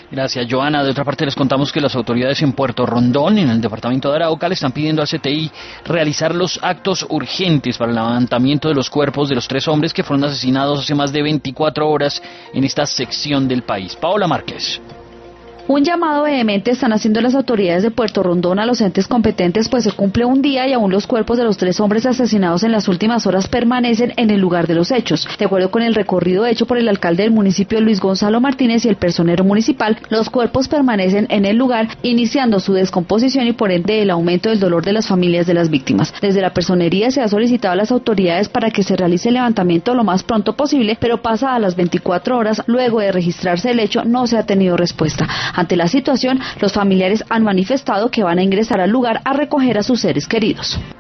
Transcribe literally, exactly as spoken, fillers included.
Gracias, Joana. De otra parte, les contamos que las autoridades en Puerto Rondón, en el departamento de Arauca, le están pidiendo al C T I realizar los actos urgentes para el levantamiento de los cuerpos de los tres hombres que fueron asesinados hace más de veinticuatro horas en esta sección del país. Paola Márquez. Un llamado vehemente están haciendo las autoridades de Puerto Rondón a los entes competentes, pues se cumple un día y aún los cuerpos de los tres hombres asesinados en las últimas horas permanecen en el lugar de los hechos. De acuerdo con el recorrido hecho por el alcalde del municipio, Luis Gonzalo Martínez, y el personero municipal, los cuerpos permanecen en el lugar, iniciando su descomposición y por ende el aumento del dolor de las familias de las víctimas. Desde la personería se ha solicitado a las autoridades para que se realice el levantamiento lo más pronto posible, pero pasadas las veinticuatro horas, luego de registrarse el hecho, no se ha tenido respuesta. Ante la situación, los familiares han manifestado que van a ingresar al lugar a recoger a sus seres queridos.